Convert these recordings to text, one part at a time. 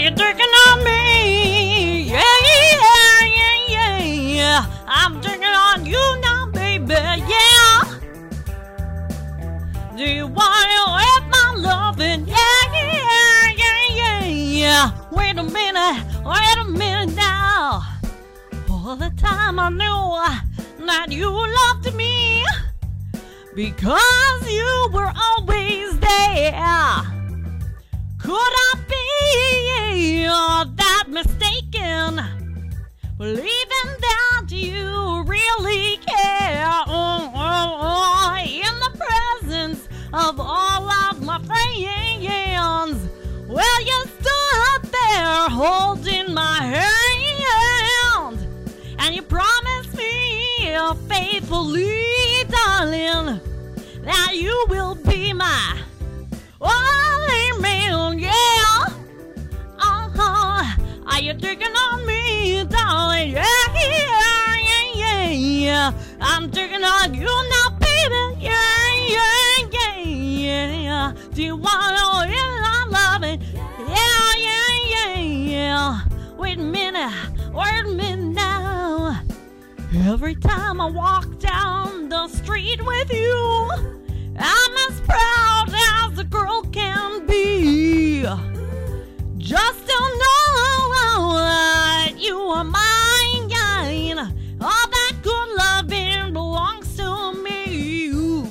you digging on me? Yeah, yeah, yeah, yeah, yeah. I'm digging on you now, baby, yeah. Do you want to have my loving? Yeah, yeah, yeah, yeah, yeah. Wait a minute now. All the time I knew that you loved me, because you were always there. Could I be that mistaken, believing that you really care? In the presence of all of my friends, well, you stood there holding my hand, and you promised me faithfully, darling, that you will be my only man, yeah. Are you digging on me, darling? Yeah, yeah, yeah, yeah, yeah. I'm digging on you now, baby. Yeah, yeah, yeah, yeah. Do you want to hear I'm loving? Yeah, yeah, yeah, yeah. Wait a minute now. Every time I walk down the street with you, I'm as proud as a girl can be. Just to know that you are mine. All that good loving belongs to me.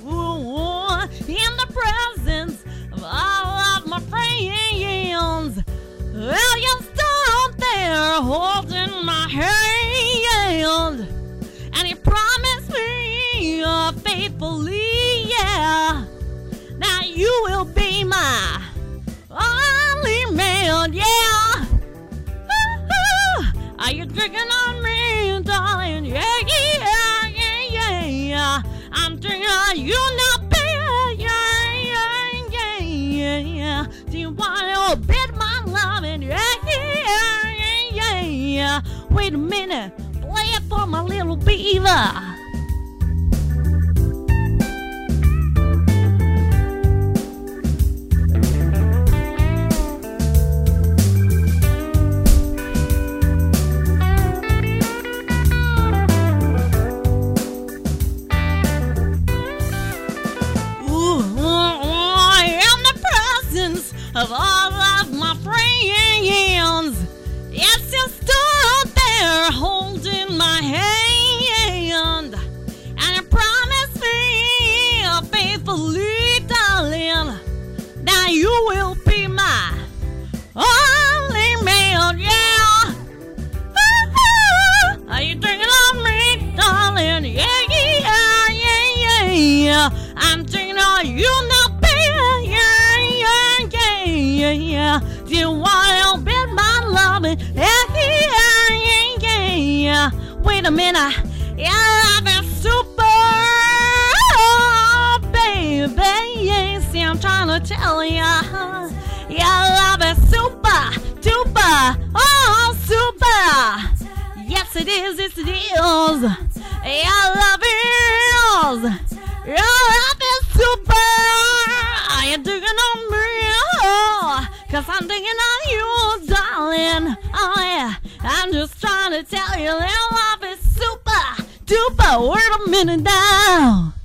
In the presence of all of my friends, well, you stood there holding my hand, and you promised me faithfully, yeah, that you will be my only man, yeah. Are you drinking on me, darling? Yeah, yeah, yeah, yeah, yeah. I'm drinking on you now, baby. Yeah, yeah, yeah, yeah, yeah. Do you want to bid my loving? Yeah, yeah, yeah, yeah, yeah. Wait a minute, play it for my little beaver. Of all of my friends, yes, you stood there holding my hand, and you promised me faithfully, darling, that you will be my only man, yeah. Are you thinking of me, darling? Yeah, yeah, yeah, yeah, yeah. I'm thinking of you now, baby, yeah, yeah, yeah, yeah. Do you want to bid my loving? Yeah, yeah, yeah, yeah, yeah. Wait a minute, your love is super, baby. Yes, I'm trying to tell ya, your love is super, duper, oh, super. Yes, it is, yes, it is. Your love is, super. Are you digging on me? Oh, 'cause I'm digging on you, darling. Oh yeah, I'm just trying to tell you that love is super duper. Wait a minute now.